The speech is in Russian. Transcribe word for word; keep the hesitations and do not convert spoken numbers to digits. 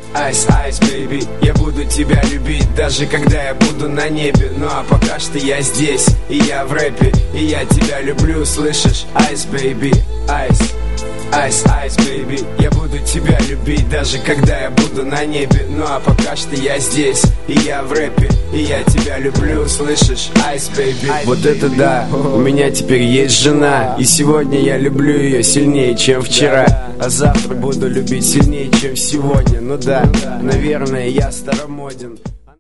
Ice, ice, baby, я буду тебя любить, даже когда я буду на небе. Ну а пока что я здесь, и я в рэпе, и я тебя люблю, слышишь? Ice, baby, ice, ice, ice, baby, я буду тебя любить, даже когда я буду на небе. Ну а пока что я здесь, и я в рэпе, и я тебя люблю, слышишь? Ice, baby. Вот это да, у меня теперь есть жена, и сегодня я люблю ее сильнее, чем вчера, а завтра буду любить сильнее, чем сегодня. Ну да, наверное, я старомоден.